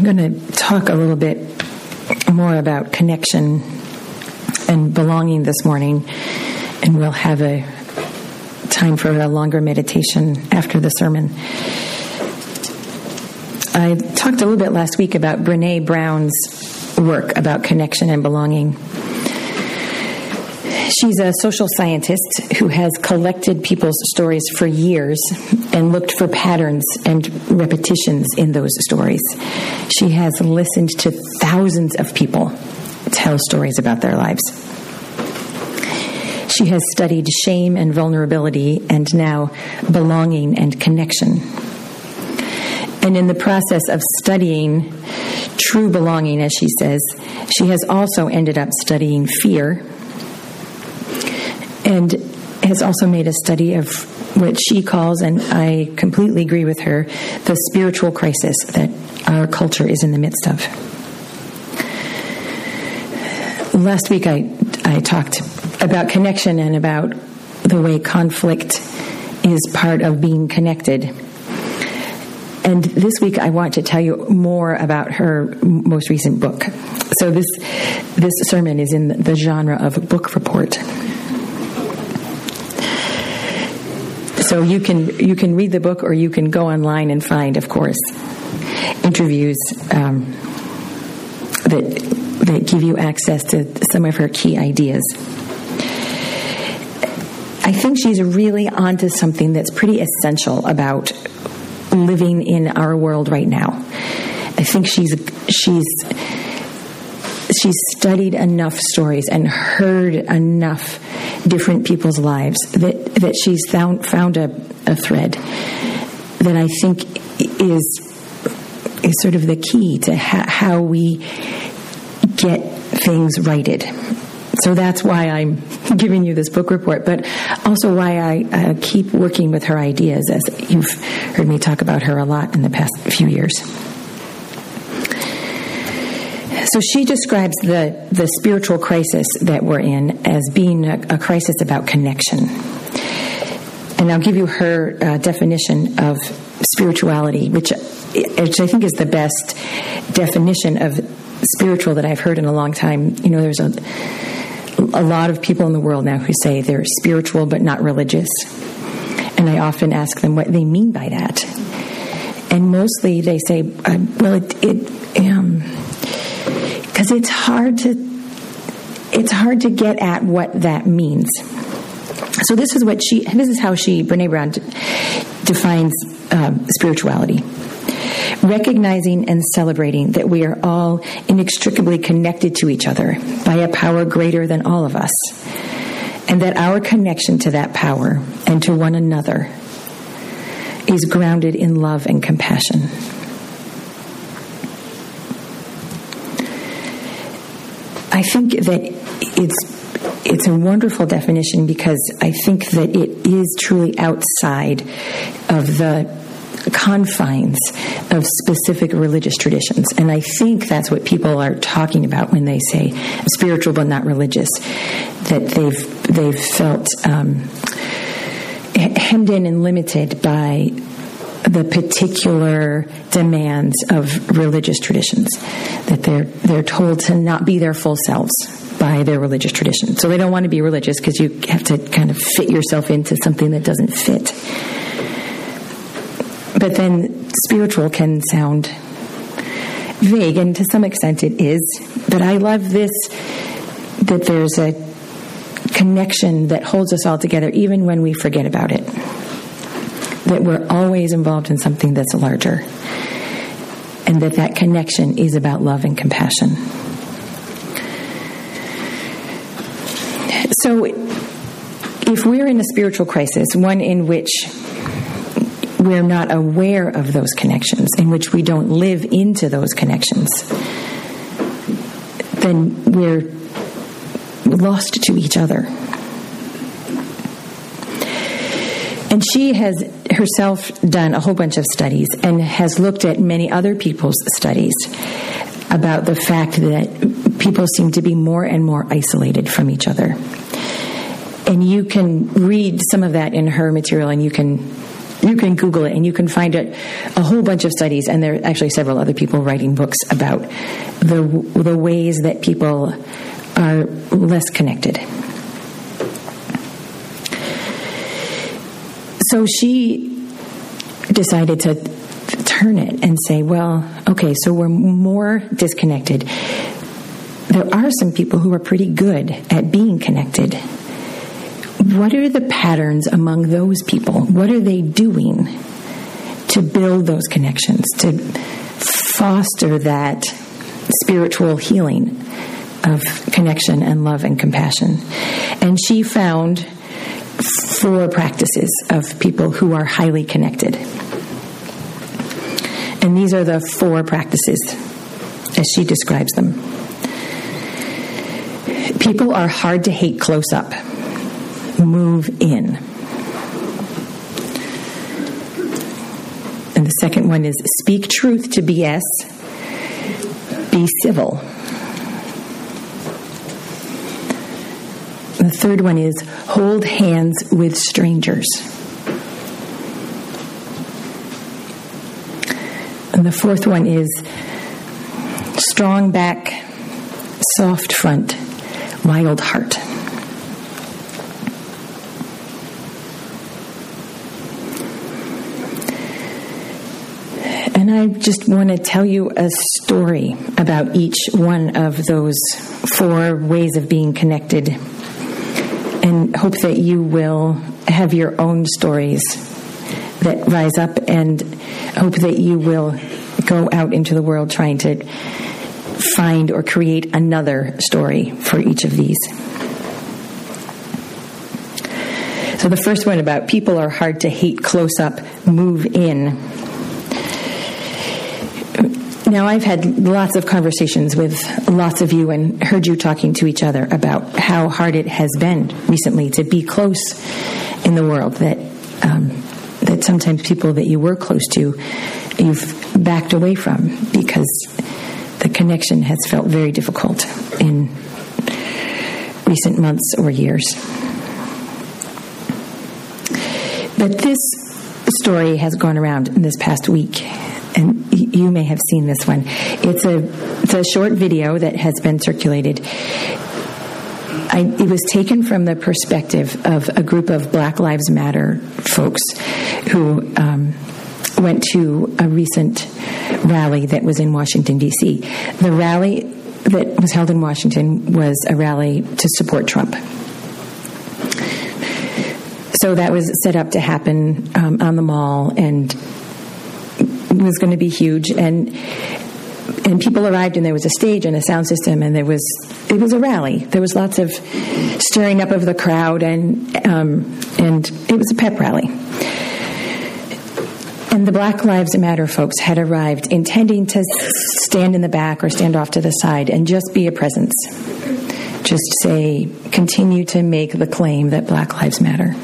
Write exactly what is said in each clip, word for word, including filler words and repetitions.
I'm going to talk a little bit more about connection and belonging this morning, and we'll have a time for a longer meditation after the sermon. I talked a little bit last week about Brené Brown's work about connection and belonging. She's a social scientist who has collected people's stories for years and looked for patterns and repetitions in those stories. She has listened to thousands of people tell stories about their lives. She has studied shame and vulnerability and now belonging and connection. And in the process of studying true belonging, as she says, she has also ended up studying fear, and has also made a study of what she calls, and I completely agree with her, the spiritual crisis that our culture is in the midst of. Last week I, I talked about connection and about the way conflict is part of being connected. And this week I want to tell you more about her most recent book. So this this sermon is in the genre of book report. So you can you can read the book, or you can go online and find, of course, interviews um, that that give you access to some of her key ideas. I think she's really onto something that's pretty essential about living in our world right now. I think she's she's she's studied enough stories and heard enough different people's lives that, that she's found found a, a thread that I think is is sort of the key to ha- how we get things righted. So that's why I'm giving you this book report, but also why I uh, keep working with her ideas, as you've heard me talk about her a lot in the past few years. So she describes the, the spiritual crisis that we're in as being a, a crisis about connection. And I'll give you her uh, definition of spirituality, which, which I think is the best definition of spiritual that I've heard in a long time. You know, there's a a lot of people in the world now who say they're spiritual but not religious. And I often ask them what they mean by that. And mostly they say, uh, well, it, it um, because it's hard to, it's hard to get at what that means. So this is what she, this is how she, Brené Brown, d- defines uh, spirituality. Recognizing and celebrating that we are all inextricably connected to each other by a power greater than all of us, and that our connection to that power and to one another is grounded in love and compassion. I think that it's it's a wonderful definition because I think that it is truly outside of the confines of specific religious traditions. And I think that's what people are talking about when they say spiritual but not religious, that they've they've felt um, hemmed in and limited by the particular demands of religious traditions, that they're they're told to not be their full selves by their religious tradition. So they don't want to be religious because you have to kind of fit yourself into something that doesn't fit. But then spiritual can sound vague, and to some extent it is. But I love this, that there's a connection that holds us all together even when we forget about it. That we're always involved in something that's larger. And that that connection is about love and compassion. So if we're in a spiritual crisis, one in which we're not aware of those connections, in which we don't live into those connections, then we're lost to each other. And she has herself done a whole bunch of studies and has looked at many other people's studies about the fact that people seem to be more and more isolated from each other. And you can read some of that in her material, and you can you can can Google it and you can find a, a whole bunch of studies, and there are actually several other people writing books about the the ways that people are less connected. So she decided to turn it and say, well, okay, so we're more disconnected. There are some people who are pretty good at being connected. What are the patterns among those people? What are they doing to build those connections, to foster that spiritual healing of connection and love and compassion? And she found four practices of people who are highly connected. And these are the four practices as she describes them. People are hard to hate close up. Move in. And the second one is speak truth to B S. Be civil. The third one is hold hands with strangers. And the fourth one is strong back, soft front, wild heart. And I just want to tell you a story about each one of those four ways of being connected, and hope that you will have your own stories that rise up, and hope that you will go out into the world trying to find or create another story for each of these. So the first one about people are hard to hate close up, move in. Now, I've had lots of conversations with lots of you and heard you talking to each other about how hard it has been recently to be close in the world, that um, that sometimes people that you were close to, you've backed away from because the connection has felt very difficult in recent months or years. But this story has gone around in this past week, and you may have seen this one. It's a, it's a short video that has been circulated. I, it was taken from the perspective of a group of Black Lives Matter folks who um, went to a recent rally that was in Washington, D C The rally that was held in Washington was a rally to support Trump. So that was set up to happen um, on the Mall, and was going to be huge, and and people arrived, and there was a stage and a sound system, and there was it was a rally. There was lots of stirring up of the crowd, and um, and it was a pep rally. And the Black Lives Matter folks had arrived intending to stand in the back or stand off to the side and just be a presence. Just say, continue to make the claim that Black Lives Matter.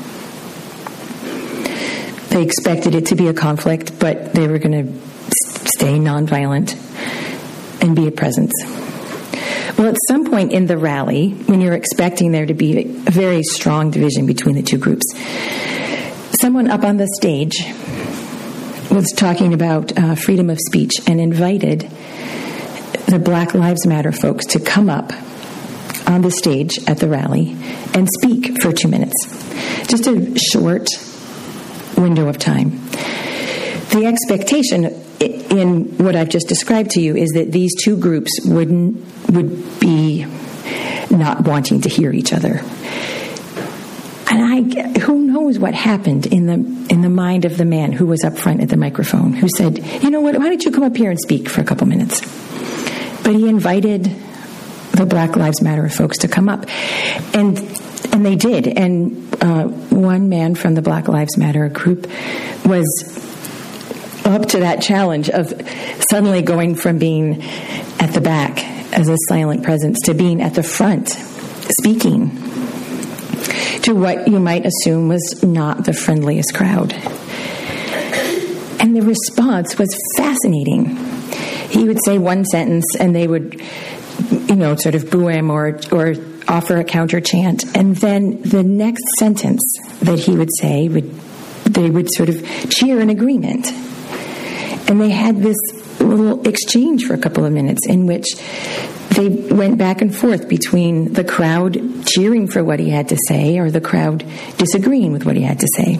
They expected it to be a conflict, but they were going to stay nonviolent and be a presence. Well, at some point in the rally, when you're expecting there to be a very strong division between the two groups, someone up on the stage was talking about uh, freedom of speech and invited the Black Lives Matter folks to come up on the stage at the rally and speak for two minutes. Just a short window of time. The expectation in what I've just described to you is that these two groups wouldn't would be not wanting to hear each other. And I, who knows what happened in the in the mind of the man who was up front at the microphone, who said, "You know what? Why don't you come up here and speak for a couple minutes?" But he invited the Black Lives Matter folks to come up, and and they did. And uh, one man from the Black Lives Matter group was up to that challenge of suddenly going from being at the back as a silent presence to being at the front speaking to what you might assume was not the friendliest crowd. And the response was fascinating. He would say one sentence and they would, you know, sort of boo him or or offer a counter chant. And then the next sentence that he would say would they would sort of cheer in agreement. And they had this little exchange for a couple of minutes in which they went back and forth between the crowd cheering for what he had to say or the crowd disagreeing with what he had to say.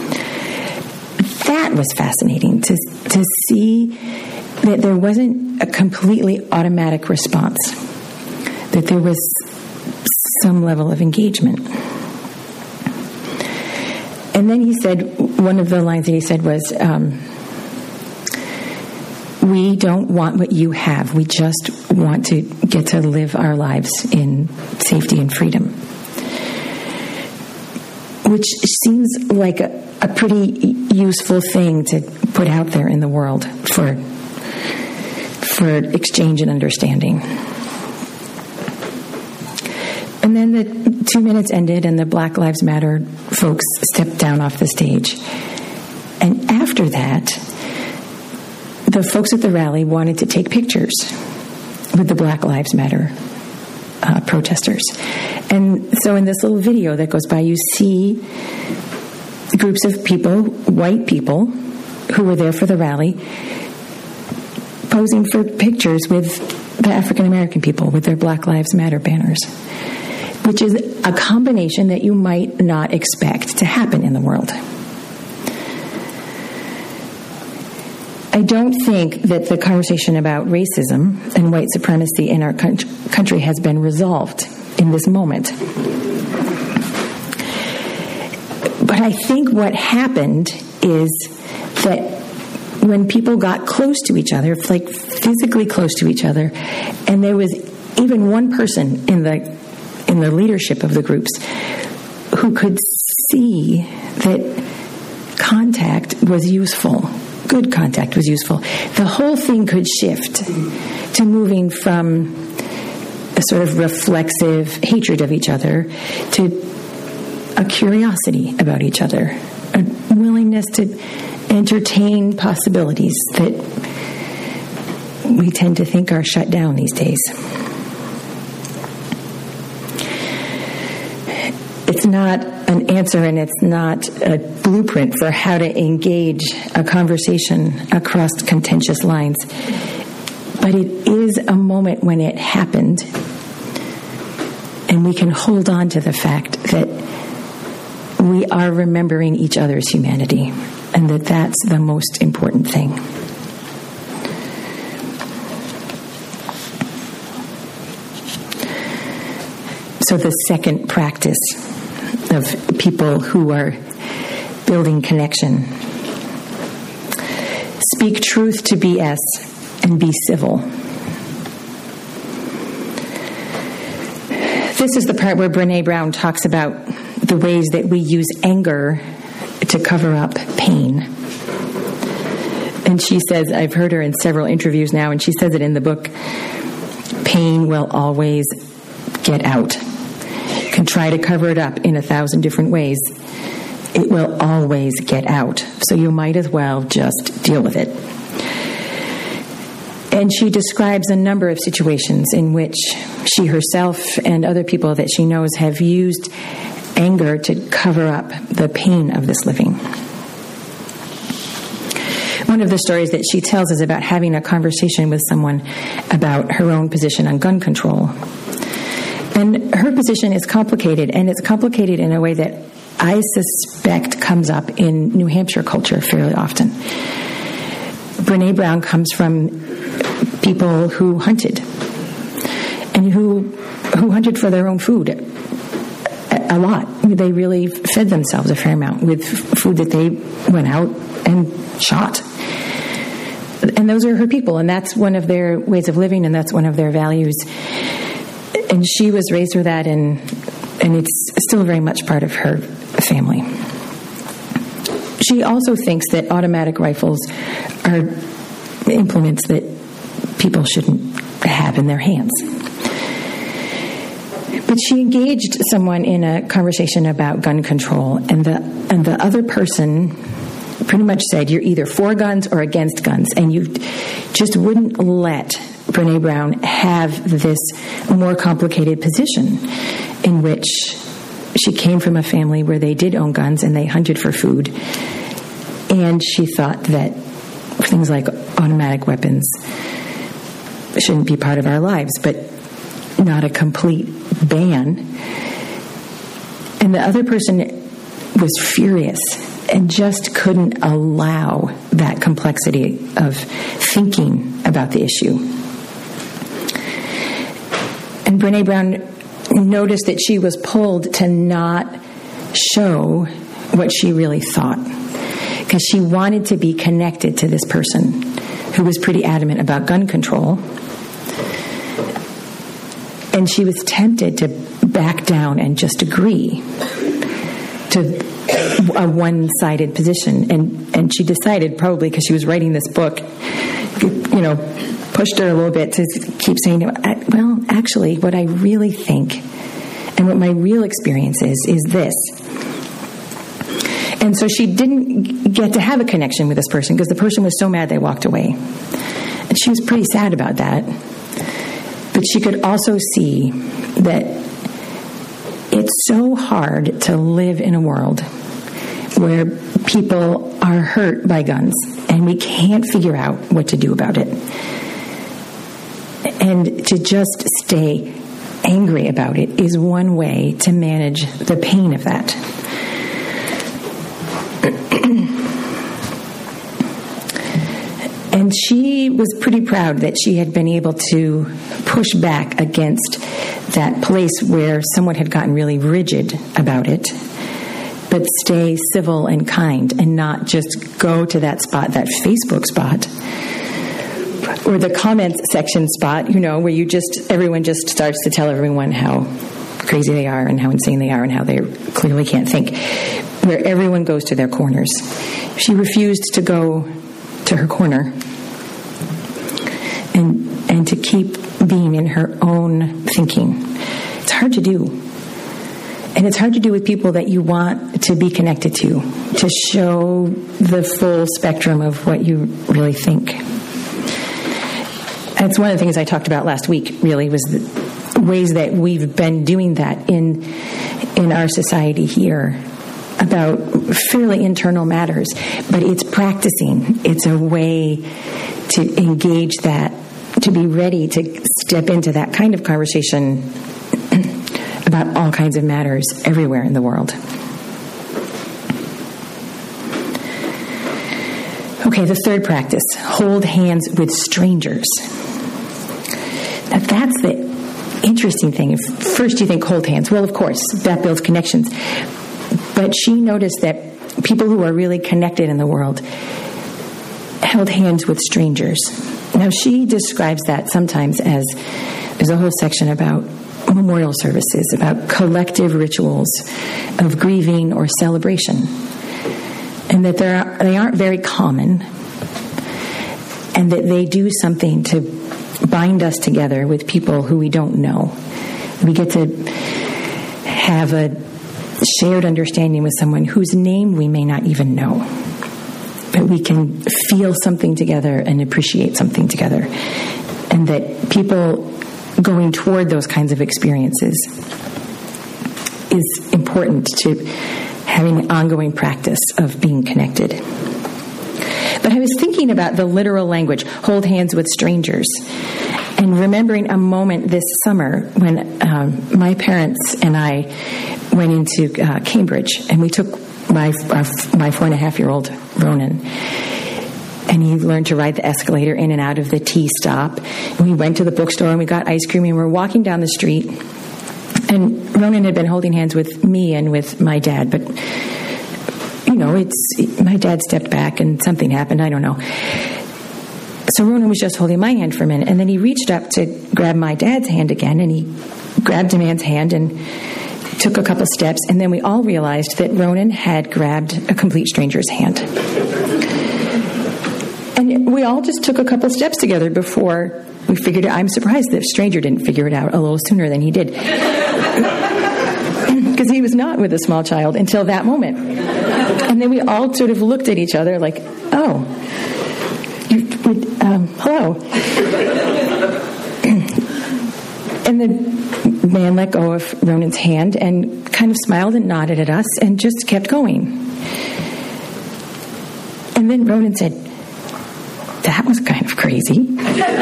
That was fascinating to, to see that there wasn't a completely automatic response, that there was some level of engagement. And then he said, one of the lines that he said was, um, we don't want what you have. We just want to get to live our lives in safety and freedom. Which seems like a, a pretty useful thing to put out there in the world for, for exchange and understanding. And then the two minutes ended and the Black Lives Matter folks stepped down off the stage. And after that, the folks at the rally wanted to take pictures with the Black Lives Matter uh, protesters. And so in this little video that goes by, you see groups of people, white people, who were there for the rally, posing for pictures with the African American people with their Black Lives Matter banners, which is a combination that you might not expect to happen in the world. I don't think that the conversation about racism and white supremacy in our country has been resolved in this moment. But I think what happened is that when people got close to each other, like physically close to each other, and there was even one person in the in the leadership of the groups who could see that contact was useful, good contact was useful, the whole thing could shift to moving from a sort of reflexive hatred of each other to a curiosity about each other, a willingness to entertain possibilities that we tend to think are shut down these days. It's not an answer and it's not a blueprint for how to engage a conversation across contentious lines, but it is a moment when it happened, and we can hold on to the fact that we are remembering each other's humanity, and that that's the most important thing. So the second practice of people who are building connection: speak truth to B S and be civil. This is the part where Brené Brown talks about the ways that we use anger to cover up pain. And she says, I've heard her in several interviews now, and she says it in the book, pain will always get out. You can try to cover it up in a thousand different ways. It will always get out. So you might as well just deal with it. And she describes a number of situations in which she herself and other people that she knows have used anger to cover up the pain of this living. One of the stories that she tells is about having a conversation with someone about her own position on gun control. And her position is complicated, and it's complicated in a way that I suspect comes up in New Hampshire culture fairly often. Brené Brown comes from people who hunted, and who who hunted for their own food a, a lot. They really fed themselves a fair amount with food that they went out and shot. And those are her people, and that's one of their ways of living, and that's one of their values. And she was raised with that, and and it's still very much part of her family. She also thinks that automatic rifles are implements that people shouldn't have in their hands. But she engaged someone in a conversation about gun control, and the and the other person pretty much said, you're either for guns or against guns, and you just wouldn't let Brené Brown have this more complicated position in which she came from a family where they did own guns and they hunted for food. And she thought that things like automatic weapons shouldn't be part of our lives, but not a complete ban. And the other person was furious and just couldn't allow that complexity of thinking about the issue. And Brené Brown noticed that she was pulled to not show what she really thought, because she wanted to be connected to this person who was pretty adamant about gun control. And she was tempted to back down and just agree to a one-sided position. And, and she decided, probably because she was writing this book, you know, pushed her a little bit to keep saying, well, actually, what I really think and what my real experience is, is this. And so she didn't get to have a connection with this person because the person was so mad they walked away. And she was pretty sad about that. But she could also see that it's so hard to live in a world where people are hurt by guns and we can't figure out what to do about it. And to just stay angry about it is one way to manage the pain of that. And she was pretty proud that she had been able to push back against that place where someone had gotten really rigid about it, but stay civil and kind and not just go to that spot, that Facebook spot, or the comments section spot, you know, where you just, everyone just starts to tell everyone how crazy they are and how insane they are and how they clearly can't think, where everyone goes to their corners. She refused to go to her corner and and to keep being in her own thinking. It's hard to do. And it's hard to do with people that you want to be connected to, to show the full spectrum of what you really think. That's one of the things I talked about last week, really, was the ways that we've been doing that in in our society here about fairly internal matters. But it's practicing. It's a way to engage that, to be ready to step into that kind of conversation about all kinds of matters everywhere in the world. Okay, the third practice, hold hands with strangers. Now that's the interesting thing. First you think hold hands. Well, of course, that builds connections. But she noticed that people who are really connected in the world held hands with strangers. Now she describes that sometimes as, there's a whole section about memorial services, about collective rituals of grieving or celebration, and that there are, they aren't very common, and that they do something to bind us together with people who we don't know. We get to have a shared understanding with someone whose name we may not even know, but we can feel something together and appreciate something together, and that people going toward those kinds of experiences is important to having an ongoing practice of being connected. But I was thinking about the literal language, hold hands with strangers, and remembering a moment this summer when um, my parents and I went into uh, Cambridge, and we took my our, my four and a half year old Ronan, and he learned to ride the escalator in and out of the T stop. And we went to the bookstore and we got ice cream, and we were walking down the street, and Ronan had been holding hands with me and with my dad, but you know, it's my dad stepped back and something happened, I don't know. So Ronan was just holding my hand for a minute, and then he reached up to grab my dad's hand again, and he grabbed a man's hand and took a couple steps, and then we all realized that Ronan had grabbed a complete stranger's hand. And we all just took a couple steps together before we figured it. I'm surprised that stranger didn't figure it out a little sooner than he did. Because he was not with a small child until that moment. And then we all sort of looked at each other like, oh, you, um, hello. And then man let go of Ronan's hand and kind of smiled and nodded at us and just kept going. And then Ronan said, "That was kind of crazy."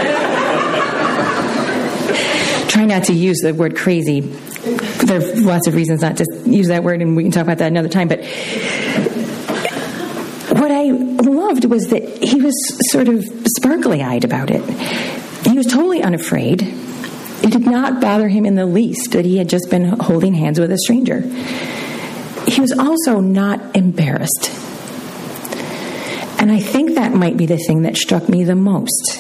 Try not to use the word crazy. There are lots of reasons not to use that word, and we can talk about that another time. But what I loved was that he was sort of sparkly-eyed about it. He was totally unafraid. It did not bother him in the least that he had just been holding hands with a stranger. He was also not embarrassed. And I think that might be the thing that struck me the most.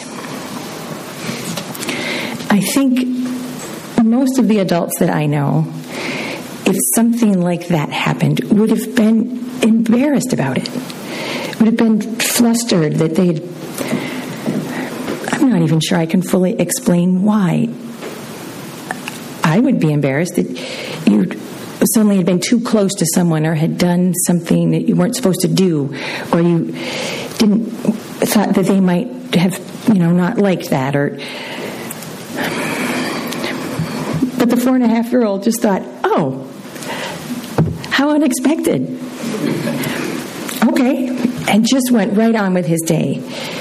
I think most of the adults that I know, if something like that happened, would have been embarrassed about it. Would have been flustered that they'd... I'm not even sure I can fully explain why. I would be embarrassed that you suddenly had been too close to someone or had done something that you weren't supposed to do, or you didn't thought that they might have, you know, not liked that, or... But the four and a half year old just thought, "Oh, how unexpected." Okay, and just went right on with his day.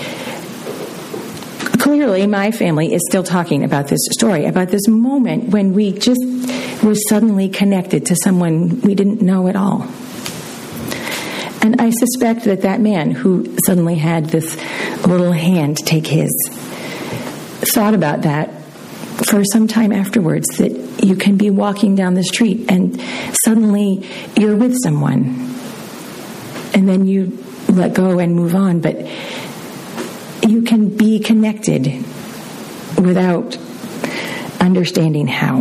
Clearly, my family is still talking about this story, about this moment when we just were suddenly connected to someone we didn't know at all. And I suspect that that man who suddenly had this little hand take his thought about that for some time afterwards, that you can be walking down the street and suddenly you're with someone and then you let go and move on, but you can be connected without understanding how.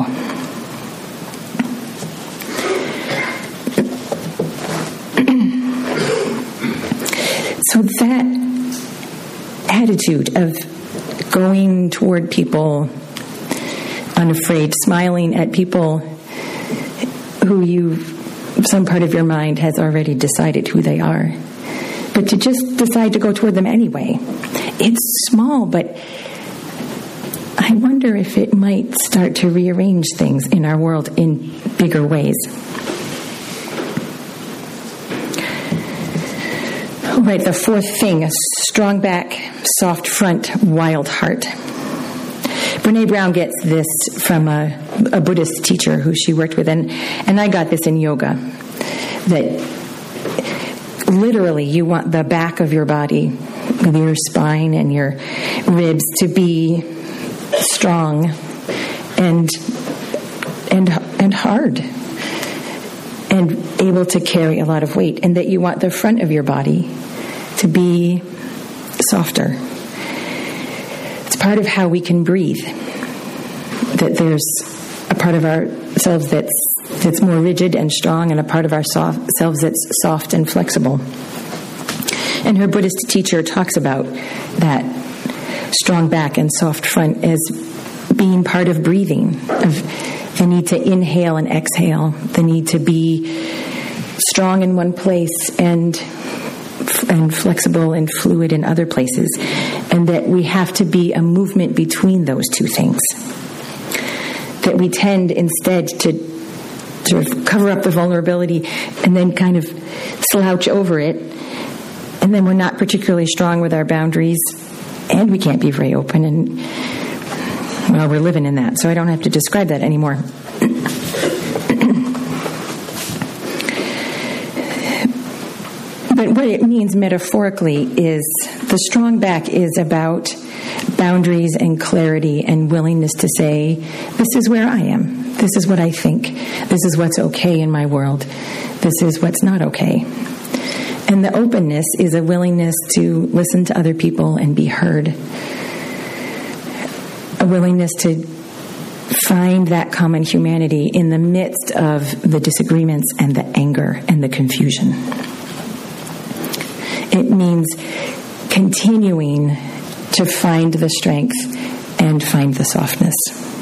So that attitude of going toward people unafraid, smiling at people who you, some part of your mind has already decided who they are, but to just decide to go toward them anyway. It's small, but I wonder if it might start to rearrange things in our world in bigger ways. All right, the fourth thing, a strong back, soft front, wild heart. Brene Brown gets this from a, a Buddhist teacher who she worked with, and, and I got this in yoga, that literally you want the back of your body, with your spine and your ribs, to be strong and and and hard and able to carry a lot of weight, and that you want the front of your body to be softer. It's part of how we can breathe, that there's a part of ourselves that's that's more rigid and strong, and a part of ourselves that's soft and flexible. And her Buddhist teacher talks about that strong back and soft front as being part of breathing, of the need to inhale and exhale, the need to be strong in one place and and flexible and fluid in other places, and that we have to be a movement between those two things. That we tend instead to sort of cover up the vulnerability and then kind of slouch over it, and then we're not particularly strong with our boundaries, and we can't be very open, and well, we're living in that, so I don't have to describe that anymore. But what it means metaphorically is the strong back is about boundaries and clarity and willingness to say, this is where I am. This is what I think. This is what's okay in my world. This is what's not okay. And the openness is a willingness to listen to other people and be heard. A willingness to find that common humanity in the midst of the disagreements and the anger and the confusion. It means continuing to find the strength and find the softness.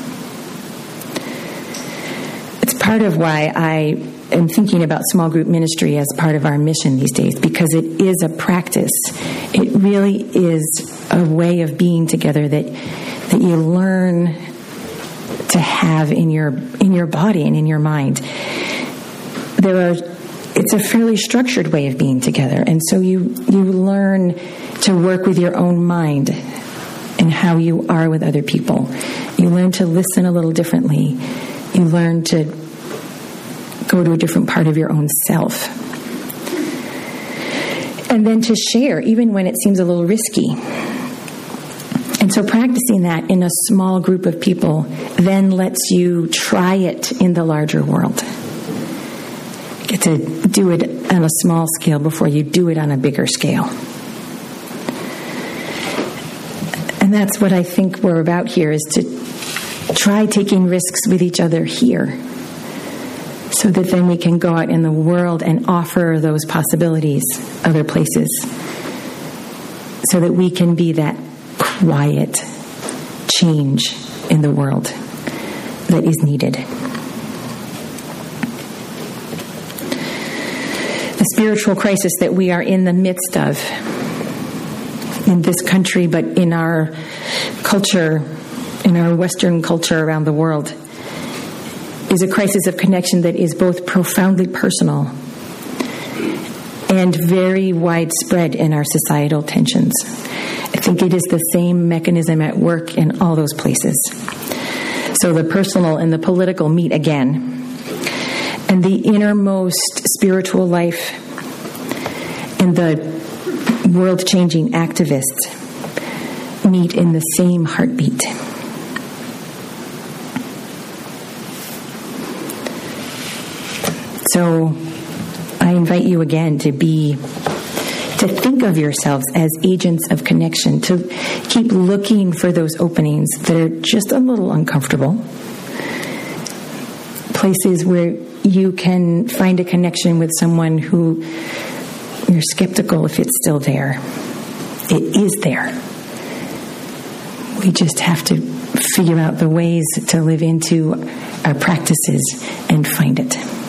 It's part of why I am thinking about small group ministry as part of our mission these days, because it is a practice. It really is a way of being together that that you learn to have in your in your body and in your mind. There are it's a fairly structured way of being together, and so you you learn to work with your own mind and how you are with other people. You learn to listen a little differently. You learn to go to a different part of your own self. And then to share, even when it seems a little risky. And so practicing that in a small group of people then lets you try it in the larger world. You get to do it on a small scale before you do it on a bigger scale. And that's what I think we're about here, is to try taking risks with each other here, so that then we can go out in the world and offer those possibilities other places, so that we can be that quiet change in the world that is needed. The spiritual crisis that we are in the midst of in this country, but in our culture, in our Western culture around the world, is a crisis of connection that is both profoundly personal and very widespread in our societal tensions. I think it is the same mechanism at work in all those places. So the personal and the political meet again, and the innermost spiritual life and the world-changing activists meet in the same heartbeat. So I invite you again to be, to think of yourselves as agents of connection, to keep looking for those openings that are just a little uncomfortable, places where you can find a connection with someone who you're skeptical if it's still there. It is there. We just have to figure out the ways to live into our practices and find it.